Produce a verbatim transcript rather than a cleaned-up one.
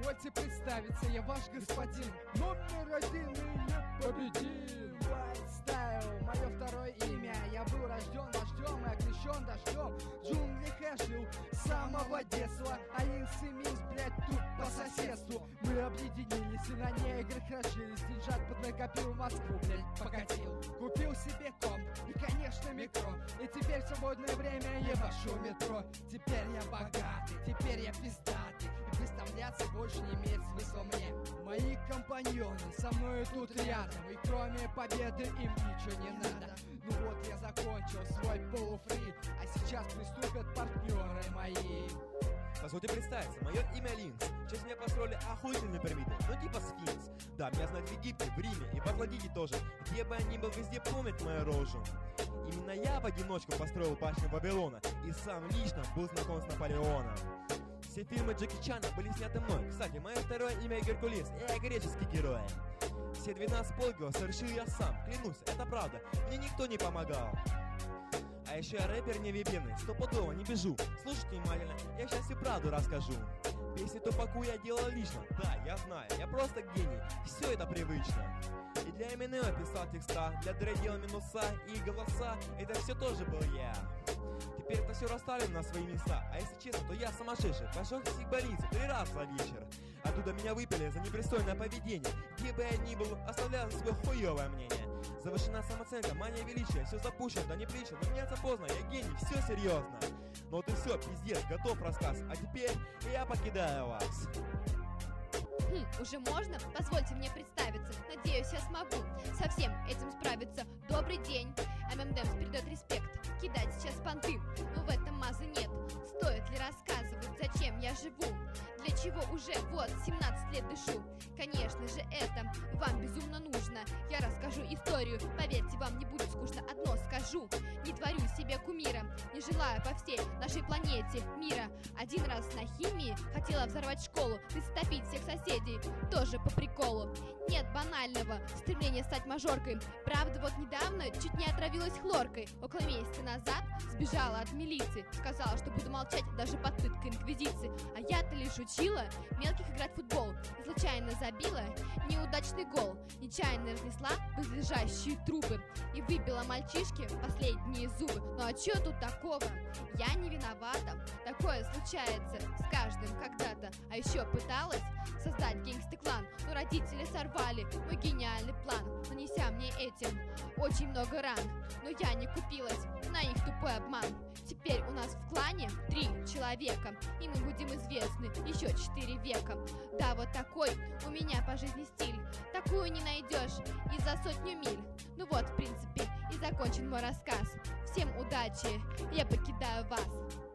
позвольте представиться, я ваш господин, номер один и непобедим. White Style, мое второе имя. Я был рожден вождем и окрещен дождем. В джунглях я жил с самого детства, а их семейств, блядь, тут по соседству. Мы объединились и на неграх разжились. Деньжат поднакопил, в Москву, блядь, покатил. Купил себе комп и, конечно, микро. И теперь в свободное время я вошу метро. Теперь я богатый, теперь я пиздатый. И представляться больше не имеет смысла мне. Мои компаньоны со мной тут рядом, и кроме победы им ничего не надо. Ну вот я закончил свой полуфри, а сейчас приступят партнеры мои. Позвольте представиться, мое имя Линкс. В честь меня построили охуительные пирамиды, ну типа сфинкс. Да, меня знают в Египте, в Риме и в Атладике тоже. Где бы я ни был, везде помнят мою рожу. Именно я в одиночку построил башню Вавилона и сам лично был знаком с Наполеоном. Все фильмы Джеки Чана были сняты мной. Кстати, мое второе имя Геркулес, я греческий герой. Все двенадцать подвигов совершил я сам, клянусь, это правда, мне никто не помогал. А еще я рэпер невъебенный, стопудово не бежу. Слушайте внимательно, я сейчас и правду расскажу. Песни Тупаку я делал лично, да, я знаю, я просто гений, все это привычно. И для Эминема писал текста, для Дре делал минуса и голоса, это все тоже был я. Теперь это все расставим на свои места, а если честно, то я сумасшедший. Пошел в психбольницу три раза за вечер. Оттуда меня выпили за непристойное поведение. Где бы я ни был, оставлял свое хуевое мнение. Завышена самооценка, мания величия, все запущено, да не притча, но меняться поздно, я гений, все серьезно. Ну вот и все, пиздец, готов рассказ, а теперь я покидаю вас. Хм, уже можно? Позвольте мне представиться. Надеюсь, я смогу со всем этим справиться. Добрый день. эм эм Дэмс передает респект. Кидать сейчас понты, но в этом мазы нет. Стоит ли рассказывать, зачем я живу? Для чего уже вот семнадцать лет дышу? Конечно же это вам безумно нужно. Я расскажу историю, поверьте, вам не будет скучно. Одно скажу, не творю себе кумира, не желаю по всей нашей планете мира. Один раз на химии хотела взорвать школу, растопить всех соседей, тоже по приколу. Нет банального стремления стать мажоркой. Правда, вот недавно чуть не отравилась хлоркой. Около месяца назад сбежала от милиции, сказала, что буду молчать даже под пыткой инквизиции. А я-то лишь учила мелких играть в футбол и случайно забила неудачный гол. Нечаянно разнесла близлежащие трубы и выбила мальчишке последние зубы. Ну а чё тут такого? Я не виновата, такое случается с каждым когда-то. А еще пыталась создать гангстер клан, но родители сорвали мой гениальный план, нанеся мне этим очень много ран. Но я не купилась на их тупой обман. Теперь у нас в клане три человека, и мы будем известны еще четыре века. Да, вот такой у меня по жизни стиль, такую не найдешь и за сотню миль. Ну вот, в принципе, и закончен мой рассказ. Всем удачи, я покидаю вас.